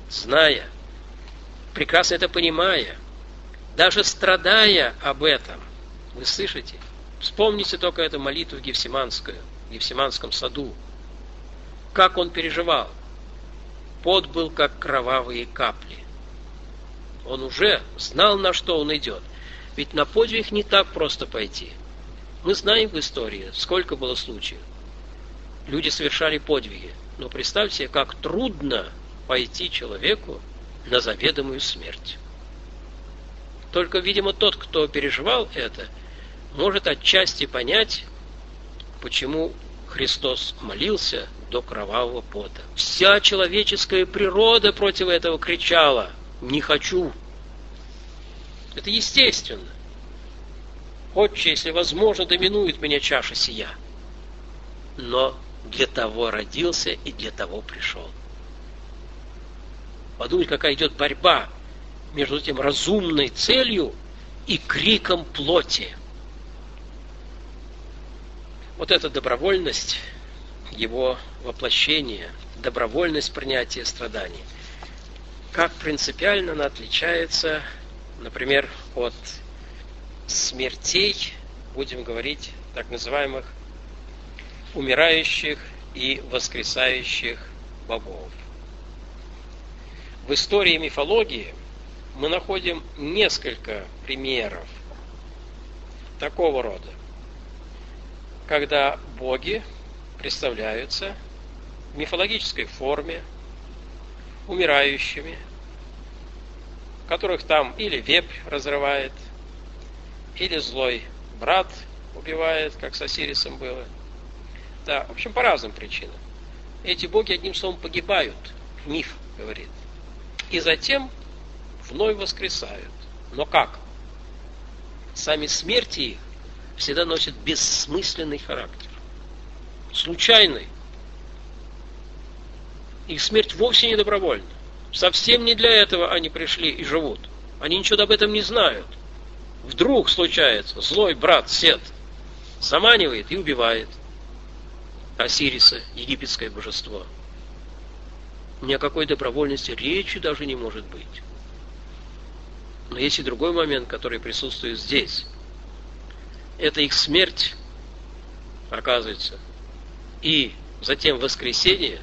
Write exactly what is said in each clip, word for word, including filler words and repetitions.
зная, прекрасно это понимая, даже страдая об этом. Вы слышите? Вспомните только эту молитву Гефсиманскую, в Гефсиманском саду. Как он переживал. Пот был, как кровавые капли. Он уже знал, на что он идет. Ведь на подвиг не так просто пойти. Мы знаем в истории, сколько было случаев. Люди совершали подвиги. Но представьте, как трудно пойти человеку на заведомую смерть. Только, видимо, тот, кто переживал это, может отчасти понять, почему Христос молился до кровавого пота. Вся человеческая природа против этого кричала: «Не хочу». Это естественно. «Отче, если возможно, доминует меня чаша сия». Но для того родился и для того пришел. Подумайте, какая идет борьба между этим разумной целью и криком плоти. Вот эта добровольность его воплощения, добровольность принятия страданий, как принципиально она отличается, например, от смертей, будем говорить, так называемых умирающих и воскресающих богов. В истории мифологии мы находим несколько примеров такого рода, когда боги представляются в мифологической форме умирающими, которых там или вепрь разрывает, или злой брат убивает, как с Осирисом было. Да, в общем, по разным причинам. Эти боги, одним словом, погибают, миф говорит, и затем вновь воскресают. Но как? Сами смерти их всегда носят бессмысленный характер, случайный. Их смерть вовсе не добровольна. Совсем не для этого они пришли и живут. Они ничего об этом не знают. Вдруг случается, злой брат Сет заманивает и убивает Осириса, египетское божество. Ни о какой добровольности речи даже не может быть. Но есть и другой момент, который присутствует здесь. Это их смерть, оказывается, и затем воскресение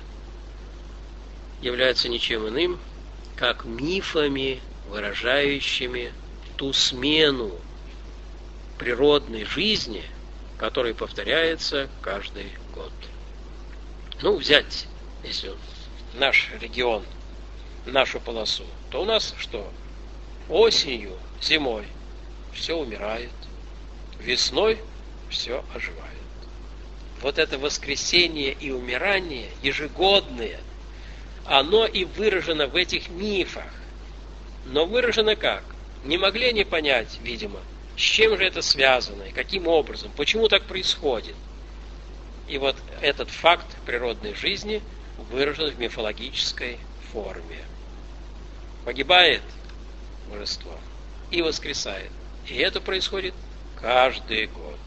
является ничем иным, как мифами, выражающими ту смену природной жизни, которая повторяется каждый год. Ну, взять, если наш регион, нашу полосу, то у нас что? Осенью, зимой все умирает, весной все оживает. Вот это воскресение и умирание ежегодное, оно и выражено в этих мифах. Но выражено как? Не могли они понять, видимо, с чем же это связано, и каким образом, почему так происходит. И вот этот факт природной жизни выражен в мифологической форме. Погибает божество и воскресает. И это происходит каждый год.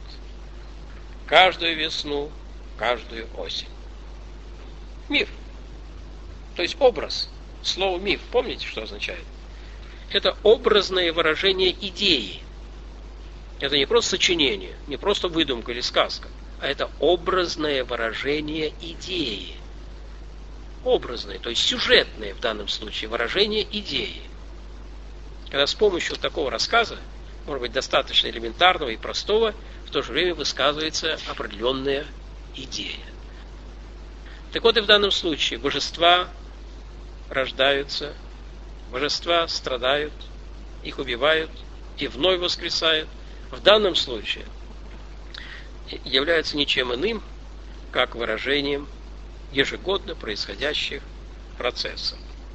Каждую весну, каждую осень. Миф. То есть образ. Слово миф, помните, что означает? Это образное выражение идеи. Это не просто сочинение, не просто выдумка или сказка, а это образное выражение идеи. Образное, то есть сюжетное в данном случае выражение идеи. Когда с помощью такого рассказа, может быть, достаточно элементарного и простого, в то же время высказывается определенная идея. Так вот и в данном случае божества рождаются, божества страдают, их убивают и вновь воскресают. В данном случае является ничем иным, как выражением ежегодно происходящих процессов.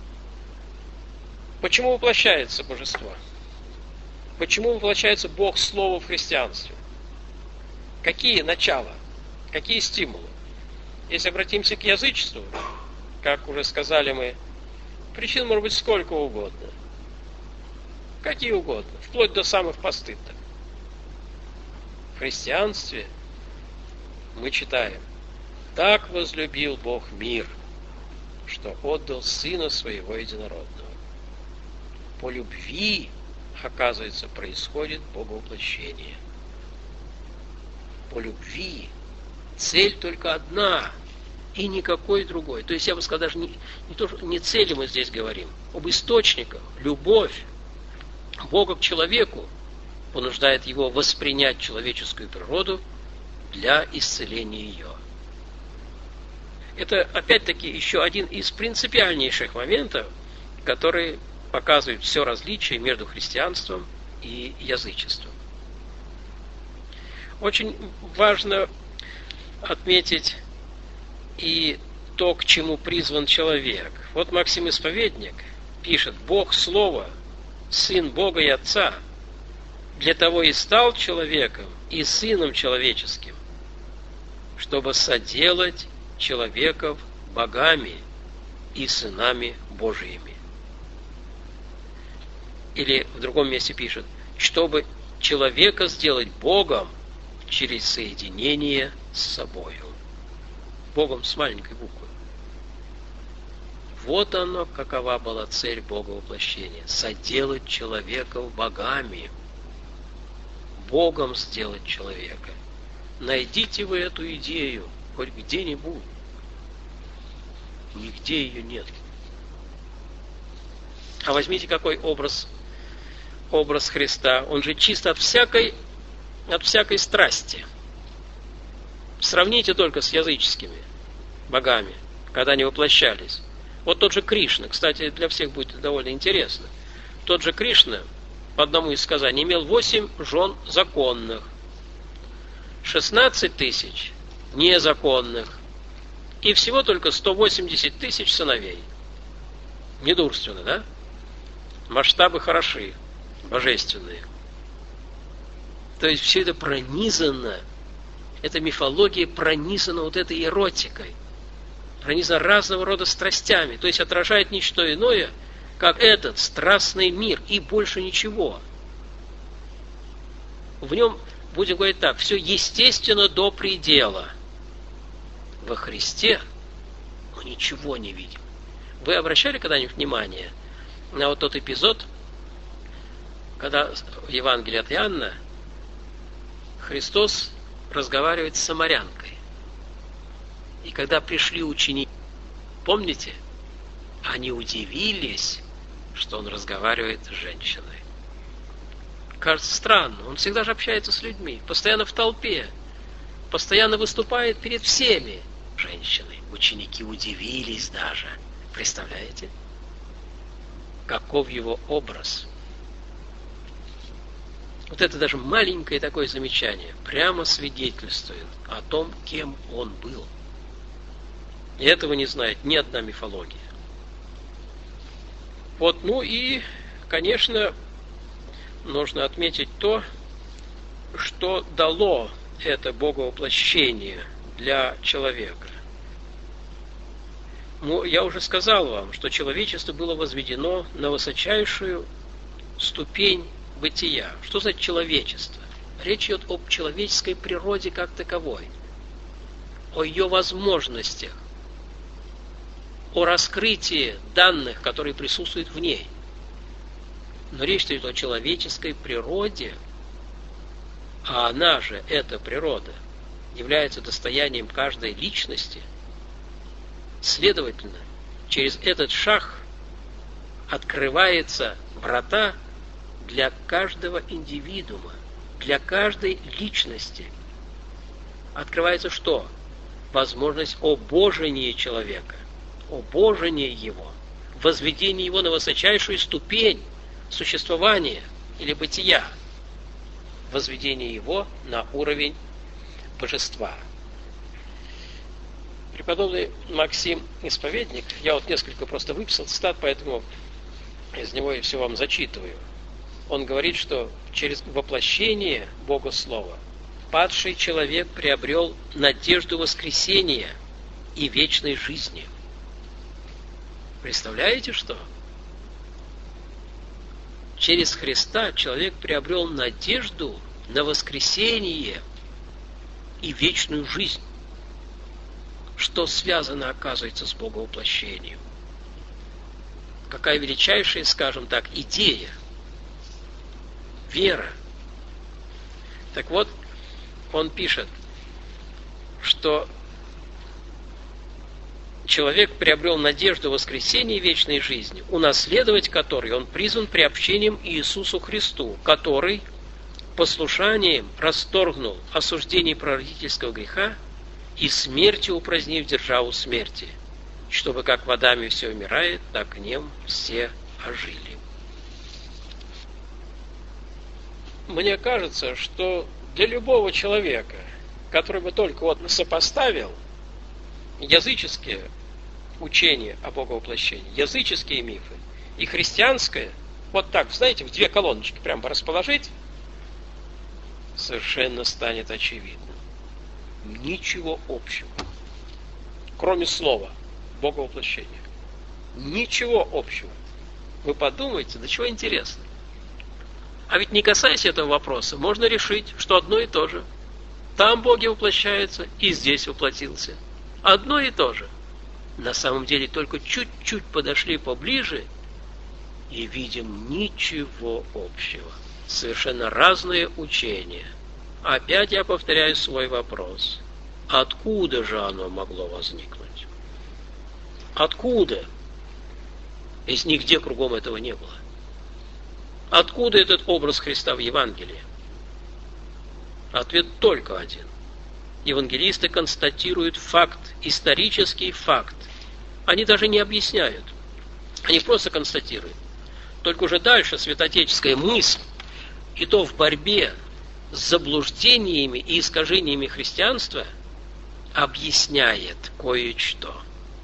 Почему воплощается божество? Почему воплощается Бог Слово в христианстве? Какие начала? Какие стимулы? Если обратимся к язычеству, как уже сказали мы, причин может быть сколько угодно. Какие угодно, вплоть до самых постыдных. В христианстве мы читаем: «Так возлюбил Бог мир, что отдал Сына Своего Единородного. По любви, оказывается, происходит богоуплощение. По любви. Цель только одна, и никакой другой. То есть я бы сказал, даже не, не, то, не цели мы здесь говорим, об источниках. Любовь Бога к человеку понуждает его воспринять человеческую природу для исцеления ее. Это, опять-таки, еще один из принципиальнейших моментов, который показывает все различие между христианством и язычеством. Очень важно отметить и то, к чему призван человек. Вот Максим Исповедник пишет: «Бог Слово, Сын Бога и Отца, для того и стал человеком и Сыном человеческим, чтобы соделать человеков богами и сынами Божиими». Или в другом месте пишет: чтобы человека сделать Богом через соединение с собою. Богом с маленькой буквы. Вот оно, какова была цель Бога воплощения. Соделать человеков богами. Богом сделать человека. Найдите вы эту идею хоть где-нибудь. Нигде ее нет. А возьмите какой образ, образ Христа. Он же чист от всякой, от всякой страсти. Сравните только с языческими богами, когда они воплощались. Вот тот же Кришна, кстати, для всех будет довольно интересно. Тот же Кришна, по одному из сказаний, имел восемь жен законных, шестнадцать тысяч незаконных и всего только сто восемьдесят тысяч сыновей. Недурственно, да? Масштабы хороши, божественные. То есть все это пронизано, эта мифология пронизана вот этой эротикой, пронизана разного рода страстями, то есть отражает не что иное, как этот страстный мир, и больше ничего. В нем, будем говорить так, все естественно до предела. Во Христе мы ничего не видим. Вы обращали когда-нибудь внимание на вот тот эпизод, когда в Евангелии от Иоанна Христос разговаривает с самарянкой. И когда пришли ученики, помните, они удивились, что он разговаривает с женщиной. Кажется странно, он всегда же общается с людьми, постоянно в толпе, постоянно выступает перед всеми женщиной. Ученики удивились даже. Представляете? Каков его образ? Вот это даже маленькое такое замечание прямо свидетельствует о том, кем он был. И этого не знает ни одна мифология. Вот, ну и, конечно, нужно отметить то, что дало это боговоплощение для человека. Ну, я уже сказал вам, что человечество было возведено на высочайшую ступень бытия. Что значит человечество? Речь идет об человеческой природе как таковой, о ее возможностях, о раскрытии данных, которые присутствуют в ней. Но речь идет о человеческой природе, а она же, эта природа, является достоянием каждой личности. Следовательно, через этот шаг открываются врата для каждого индивидуума, для каждой личности. Открывается что? Возможность обожения человека, обожения его, возведения его на высочайшую ступень существования или бытия, возведение его на уровень божества. Преподобный Максим Исповедник, я вот несколько просто выписал цитат, поэтому из него я все вам зачитываю. Он говорит, что через воплощение Бога Слова падший человек приобрел надежду воскресения и вечной жизни. Представляете, что? Через Христа человек приобрел надежду на воскресение и вечную жизнь. Что связано, оказывается, с боговоплощением. какая величайшая, скажем так, идея, вера. Так вот, он пишет, что человек приобрел надежду воскресения и вечной жизни, унаследовать которой он призван приобщением Иисусу Христу, который послушанием расторгнул осуждение прародительского греха и смертью упразднив державу смерти, чтобы как в Адаме все умирает, так в нем все ожили. Мне кажется, что для любого человека, который бы только вот сопоставил языческие учения о боговоплощении, языческие мифы и христианское, вот так, знаете, в две колоночки прямо расположить, совершенно станет очевидным. Ничего общего, кроме слова боговоплощение. Ничего общего. Вы подумайте, до чего интересно. А ведь не касаясь этого вопроса, можно решить, что одно и то же. Там Бог воплощается, и здесь воплотился. Одно и то же. На самом деле только чуть-чуть подошли поближе и видим ничего общего. Совершенно разные учения. Опять я повторяю свой вопрос. Откуда же оно могло возникнуть? Откуда? Если нигде кругом этого не было. Откуда этот образ Христа в Евангелии? Ответ только один. Евангелисты констатируют факт, исторический факт. Они даже не объясняют. Они просто констатируют. Только уже дальше святоотеческая мысль, и то в борьбе с заблуждениями и искажениями христианства, объясняет кое-что.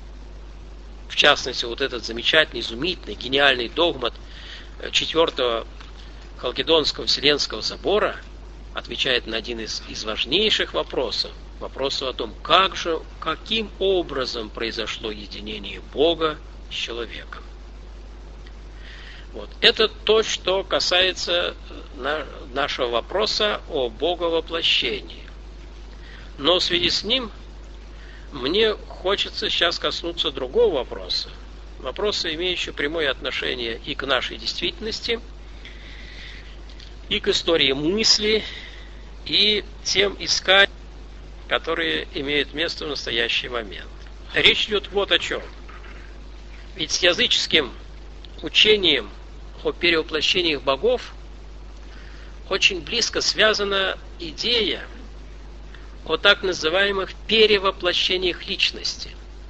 В частности, вот этот замечательный, изумительный, гениальный догмат Четвертого Халкидонского Вселенского собора отвечает на один из, из важнейших вопросов. Вопросу о том, как же, каким образом произошло единение Бога с человеком. Вот. Это то, что касается на, нашего вопроса о боговоплощении. Но в связи с ним мне хочется сейчас коснуться другого вопроса. Вопроса, имеющего прямое отношение и к нашей действительности, и к истории мысли, и тем исканиям, которые имеют место в настоящий момент. Речь идет вот о чем. Ведь с языческим учением о перевоплощениях богов очень близко связана идея о так называемых перевоплощениях личности.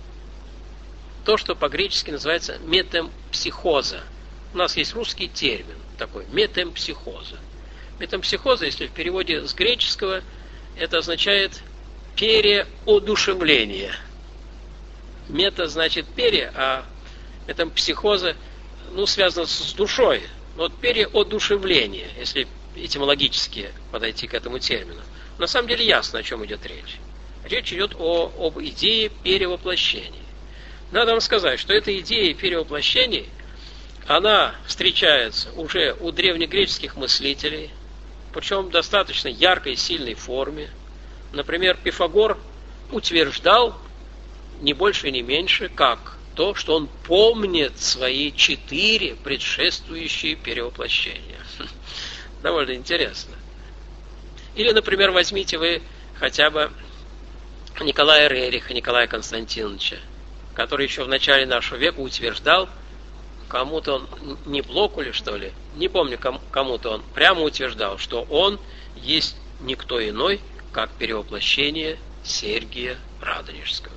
То, что по-гречески называется метемпсихоза. У нас есть русский термин такой, метемпсихоза. Метемпсихоза, если в переводе с греческого, это означает переодушевление. Мета значит пере, а метемпсихоза, ну, связано с душой. Вот переодушевление, если этимологически подойти к этому термину. На самом деле ясно, о чем идет речь. Речь идет о, об идее перевоплощения. Надо вам сказать, что эта идея перевоплощения, она встречается уже у древнегреческих мыслителей, причем в достаточно яркой и сильной форме. Например, Пифагор утверждал не больше и не меньше, как то, что он помнит свои четыре предшествующие перевоплощения. Довольно интересно. Или, например, возьмите вы хотя бы Николая Рериха, Николая Константиновича, который еще в начале нашего века утверждал, кому-то он, не Блоку ли, что ли, не помню, кому, кому-то он прямо утверждал, что он есть никто иной, как перевоплощение Сергия Радонежского.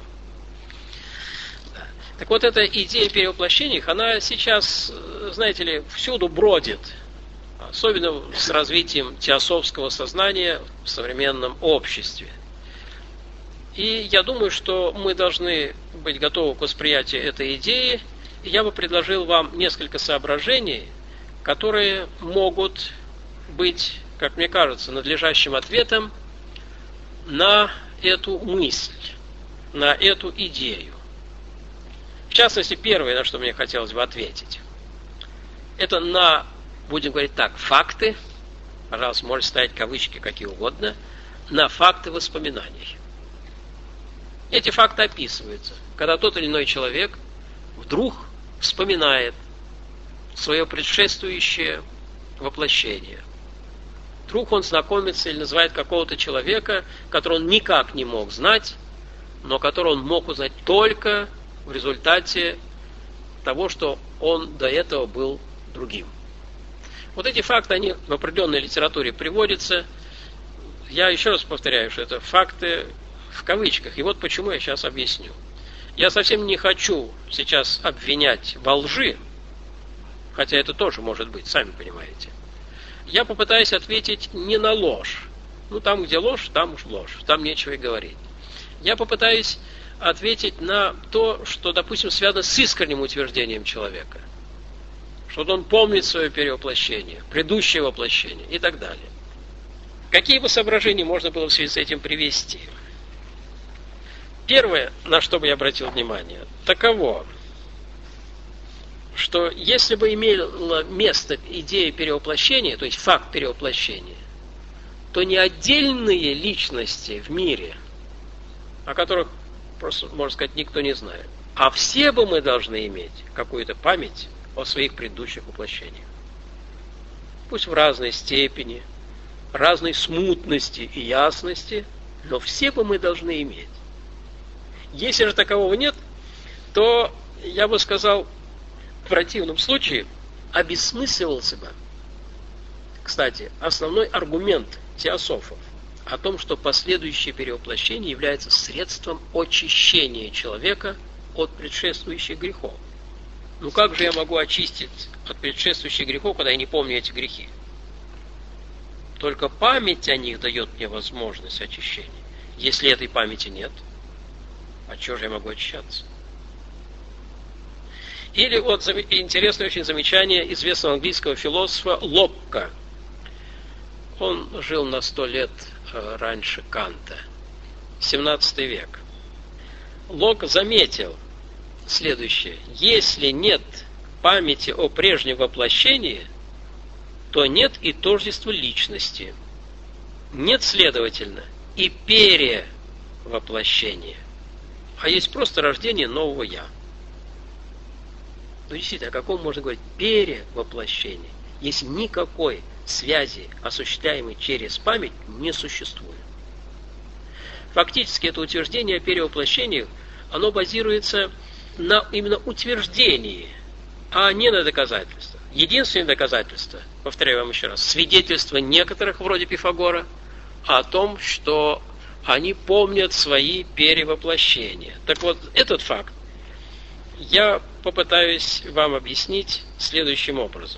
Да. Так вот, эта идея перевоплощений, она сейчас, знаете ли, всюду бродит, особенно с развитием теософского сознания в современном обществе. И я думаю, что мы должны быть готовы к восприятию этой идеи. И я бы предложил вам несколько соображений, которые могут быть, как мне кажется, надлежащим ответом на эту мысль, на эту идею. В частности, первое, на что мне хотелось бы ответить, это на, будем говорить так, факты, пожалуйста, можете ставить кавычки какие угодно, на факты воспоминаний. Эти факты описываются, когда тот или иной человек вдруг вспоминает свое предшествующее воплощение. Вдруг он знакомится или называет какого-то человека, которого он никак не мог знать, но которого он мог узнать только в результате того, что он до этого был другим. Вот эти факты, они в определенной литературе приводятся. Я еще раз повторяю, что это факты в кавычках. И вот почему я сейчас объясню. Я совсем не хочу сейчас обвинять во лжи, хотя это тоже может быть, сами понимаете. Я попытаюсь ответить не на ложь. Ну, там, где ложь, там уж ложь. Там нечего и говорить. Я попытаюсь ответить на то, что, допустим, связано с искренним утверждением человека. Что он помнит свое перевоплощение, предыдущее воплощение и так далее. Какие бы соображения можно было в связи с этим привести? Первое, на что бы я обратил внимание, таково, что если бы имела место идея перевоплощения, то есть факт перевоплощения, то не отдельные личности в мире, о которых просто, можно сказать, никто не знает, а все бы мы должны иметь какую-то память о своих предыдущих воплощениях. Пусть в разной степени, разной смутности и ясности, но все бы мы должны иметь. Если же такового нет, то, я бы сказал, в противном случае обессмысливался бы, кстати, основной аргумент теософов о том, что последующее перевоплощение является средством очищения человека от предшествующих грехов. Ну как же я могу очистить от предшествующих грехов, когда я не помню эти грехи? Только память о них дает мне возможность очищения. Если этой памяти нет, от чего же я могу очищаться? Или вот интересное очень замечание известного английского философа Локка. Он жил на сто лет раньше Канта, семнадцатый век. Локк заметил следующее. Если нет памяти о прежнем воплощении, то нет и тождества личности. Нет, следовательно, и перевоплощения. А есть просто рождение нового «я». Ну, действительно, о каком можно говорить перевоплощении, если никакой связи, осуществляемой через память, не существует? Фактически, это утверждение о перевоплощении, оно базируется на именно утверждении, а не на доказательствах. Единственное доказательство, повторяю вам еще раз, свидетельство некоторых, вроде Пифагора, о том, что они помнят свои перевоплощения. Так вот, этот факт я попытаюсь вам объяснить следующим образом.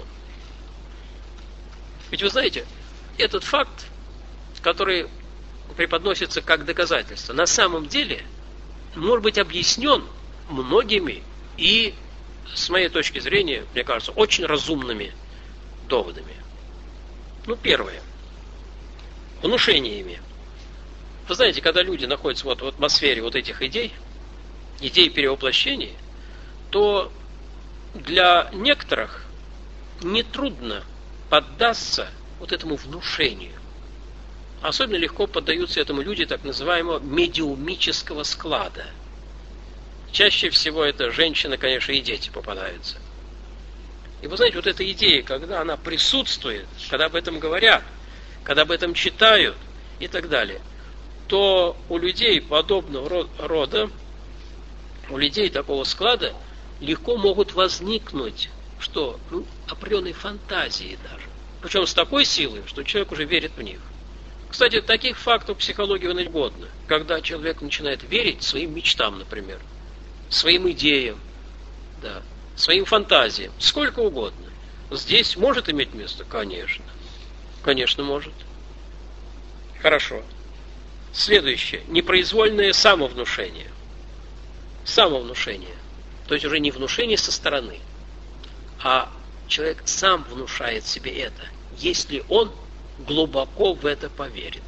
Ведь вы знаете, этот факт, который преподносится как доказательство, на самом деле может быть объяснен многими и, с моей точки зрения, мне кажется, очень разумными доводами. Ну, первое. Внушениями. Вы знаете, когда люди находятся вот в атмосфере вот этих идей, идей перевоплощения, то для некоторых нетрудно поддаться вот этому внушению. Особенно легко поддаются этому люди так называемого медиумического склада. Чаще всего это женщины, конечно, и дети попадаются. И вы знаете, вот эта идея, когда она присутствует, когда об этом говорят, когда об этом читают и так далее, то у людей подобного рода, у людей такого склада легко могут возникнуть, что, ну, определенные фантазии даже. Причем с такой силой, что человек уже верит в них. Кстати, таких фактов в психологии угодно, когда человек начинает верить своим мечтам, например, своим идеям, да, своим фантазиям, сколько угодно. Здесь может иметь место? Конечно. Конечно, может. Хорошо. Следующее. Непроизвольное самовнушение. Самовнушение. То есть уже не внушение со стороны, а человек сам внушает себе это, если он глубоко в это поверит.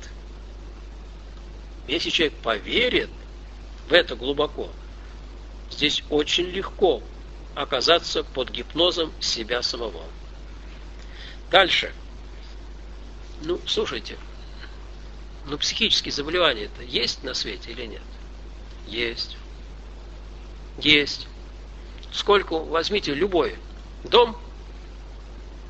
Если человек поверит в это глубоко, здесь очень легко оказаться под гипнозом себя самого. Дальше. Ну, слушайте, ну психические заболевания-то есть на свете или нет? Есть. Есть. Сколько, возьмите любой дом,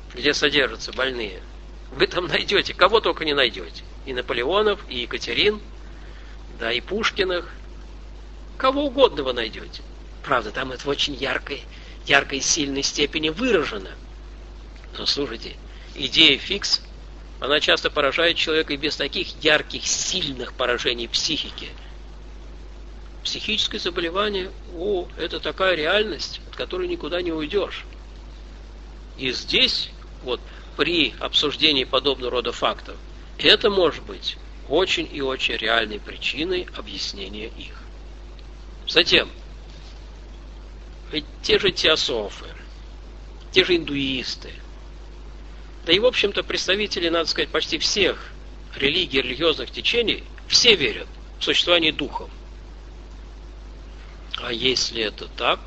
где содержатся больные, вы там найдете, кого только не найдете. И Наполеонов, и Екатерин, да, и Пушкиных. Кого угодно вы найдете. Правда, там это в очень яркой, яркой, сильной степени выражено. Но слушайте, идея фикс, она часто поражает человека и без таких ярких, сильных поражений психики. Психическое заболевание, о, это такая реальность, от которой никуда не уйдешь. И здесь, вот, при обсуждении подобного рода фактов, это может быть очень и очень реальной причиной объяснения их. Затем, ведь те же теософы, те же индуисты, да и, в общем-то, представители, надо сказать, почти всех религий, религиозных течений, все верят в существование духов. А если это так,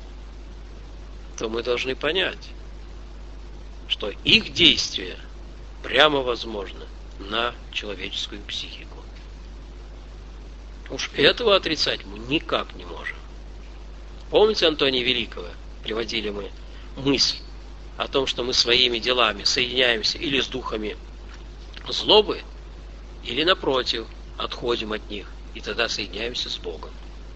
то мы должны понять, что их действие прямо возможно на человеческую психику. Уж этого отрицать мы никак не можем. Помните Антония Великого? Приводили мы мысль о том, что мы своими делами соединяемся или с духами злобы, или, напротив, отходим от них, и тогда соединяемся с Богом.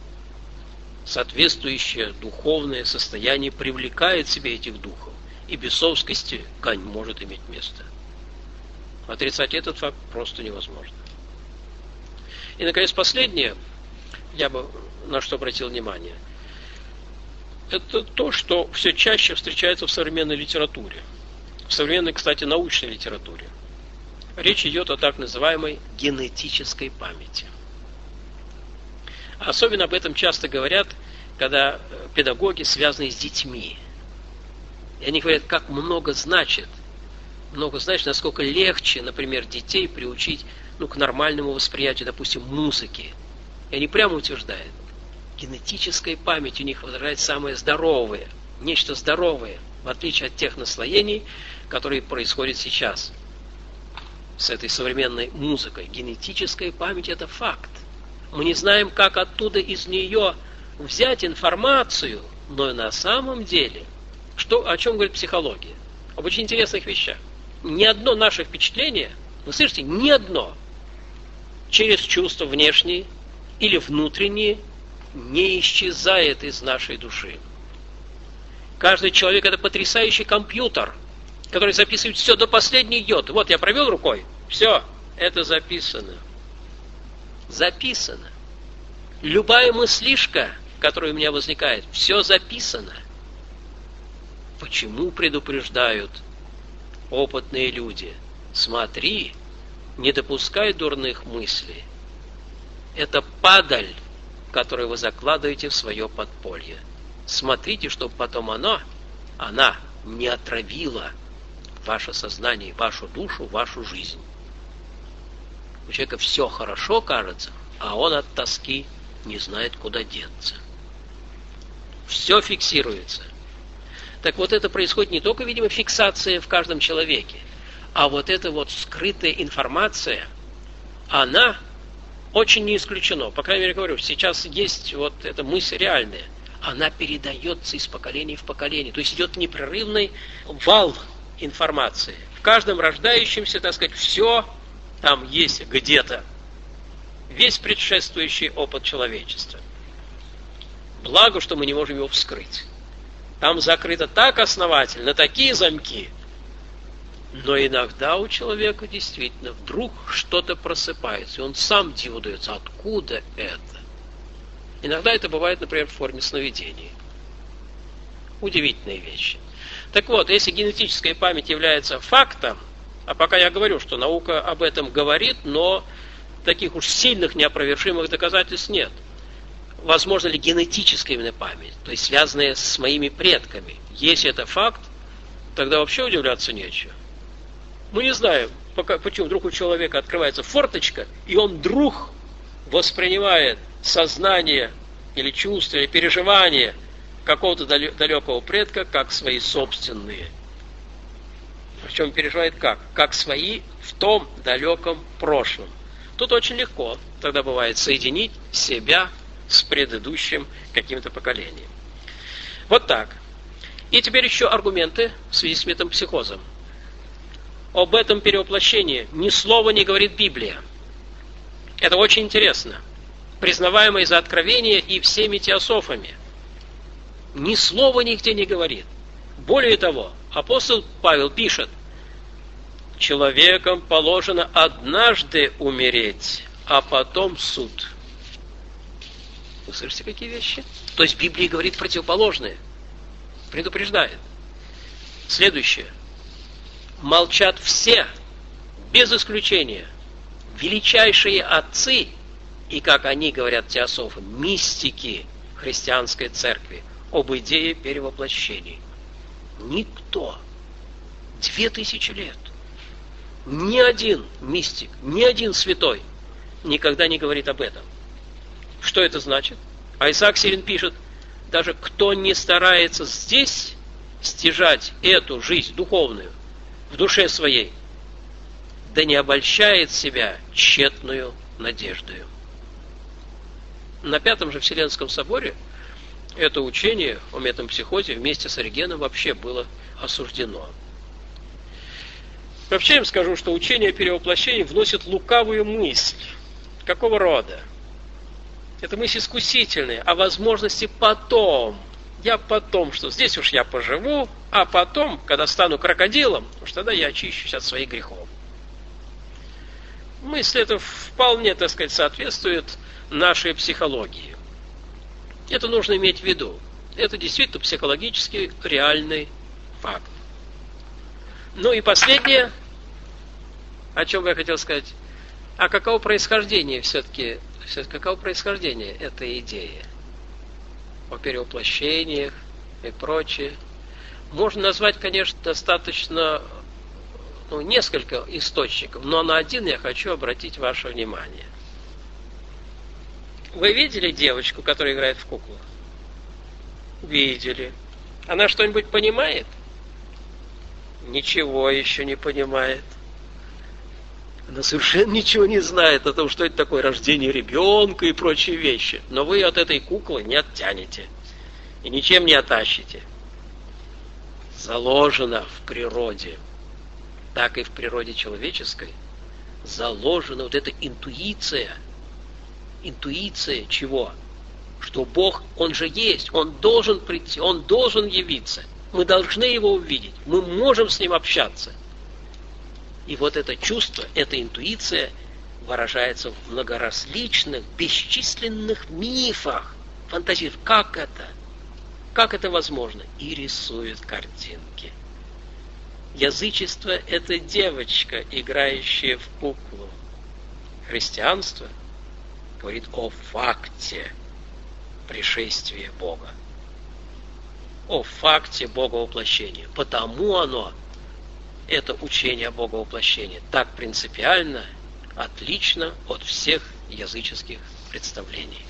Соответствующее духовное состояние привлекает в себе этих духов, и бесовскости не может иметь места. Отрицать этот факт просто невозможно. И, наконец, последнее, я бы на что обратил внимание, это то, что все чаще встречается в современной литературе. В современной, кстати, научной литературе. Речь идет о так называемой генетической памяти. Особенно об этом часто говорят, когда педагоги связаны с детьми. И они говорят, как много значит, много значит, насколько легче, например, детей приучить ну, к нормальному восприятию, допустим, музыки. И они прямо утверждают, генетическая память у них выражает самое здоровое, нечто здоровое, в отличие от тех наслоений, которые происходят сейчас с этой современной музыкой. Генетическая память – это факт. Мы не знаем, как оттуда из нее взять информацию, но на самом деле, что, о чем говорит психология? Об очень интересных вещах. Ни одно наше впечатление, вы слышите, ни одно, через чувства внешние или внутренние, не исчезает из нашей души. Каждый человек – это потрясающий компьютер, который записывает все до последней йоты. Вот я провел рукой, все, это записано. Записано. Любая мыслишка, которая у меня возникает, все записано. Почему предупреждают опытные люди? Смотри, не допускай дурных мыслей. Это падаль, которую вы закладываете в свое подполье. Смотрите, чтобы потом оно, она не отравила ваше сознание, вашу душу, вашу жизнь. У человека все хорошо кажется, а он от тоски не знает, куда деться. Все фиксируется. Так вот, это происходит не только, видимо, фиксация в каждом человеке, а вот эта вот скрытая информация, она очень не исключена. По крайней мере, говорю, сейчас есть вот эта мысль реальная. Она передается из поколения в поколение. То есть идет непрерывный вал информации. В каждом рождающемся, так сказать, все там есть где-то. Весь предшествующий опыт человечества. Благо, что мы не можем его вскрыть. Там закрыто так основательно, на такие замки. Но иногда у человека действительно вдруг что-то просыпается, и он сам диву дается, откуда это. Иногда это бывает, например, в форме сновидений. Удивительные вещи. Так вот, если генетическая память является фактом, а пока я говорю, что наука об этом говорит, но таких уж сильных неопровержимых доказательств нет. Возможно ли генетическая именно память, то есть связанная с моими предками? Если это факт, тогда вообще удивляться нечего. Мы не знаем, пока, почему вдруг у человека открывается форточка, и он вдруг воспринимает сознание или чувства, или переживания какого-то далекого предка как свои собственные. Причем переживает как? Как свои в том далеком прошлом. Тут очень легко тогда бывает соединить себя с предыдущим каким-то поколением. Вот так. И теперь еще аргументы в связи с метампсихозом. об этом перевоплощении ни слова не говорит Библия. Это очень интересно. Признаваемо из-за Откровения и всеми теософами. Ни слова нигде не говорит. Более того, апостол Павел пишет: человекам положено однажды умереть, а потом суд. Вы слышите, какие вещи? То есть Библия говорит противоположное. Предупреждает. Следующее. Молчат все, без исключения, величайшие отцы, и, как они говорят теософы, мистики христианской церкви, об идее перевоплощений. Никто. Две тысячи лет. Ни один мистик, ни один святой никогда не говорит об этом. Что это значит? А Исаак Сирин пишет: даже кто не старается здесь стяжать эту жизнь духовную в душе своей, да не обольщает себя тщетную надеждою. На Пятом же Вселенском соборе это учение о метампсихозе вместе с Оригеном вообще было осуждено. Вообще им скажу, что учение о перевоплощении вносит лукавую мысль. Какого рода? Это мысль искусительная, о возможности потом. Я потом, что здесь уж я поживу, а потом, когда стану крокодилом, уж тогда я очищусь от своих грехов. Мысль эта вполне, так сказать, соответствует нашей психологии. Это нужно иметь в виду. Это действительно психологически реальный факт. Ну и последнее, о чем я хотел сказать. А каково происхождение все-таки, каково происхождение этой идеи о перевоплощениях и прочее? Можно назвать, конечно, достаточно, ну, несколько источников, но на один я хочу обратить ваше внимание. Вы видели девочку, которая играет в куклу? Видели. Она что-нибудь понимает? Ничего еще не понимает. Она совершенно ничего не знает о том, что это такое рождение ребенка и прочие вещи. Но вы от этой куклы не оттянете и ничем не оттащите. Заложено в природе, так и в природе человеческой, заложена вот эта интуиция. Интуиция чего? Что Бог, Он же есть, Он должен прийти, Он должен явиться. Мы должны Его увидеть, мы можем с Ним общаться. И вот это чувство, эта интуиция выражается в многоразличных, бесчисленных мифах, фантазиях. Как это? Как это возможно? И рисует картинки. Язычество – это девочка, играющая в куклу. Христианство говорит о факте пришествия Бога. О факте Боговоплощения. Потому оно, это учение о Боговоплощении, так принципиально отлично от всех языческих представлений.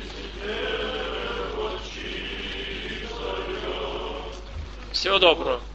Всего доброго.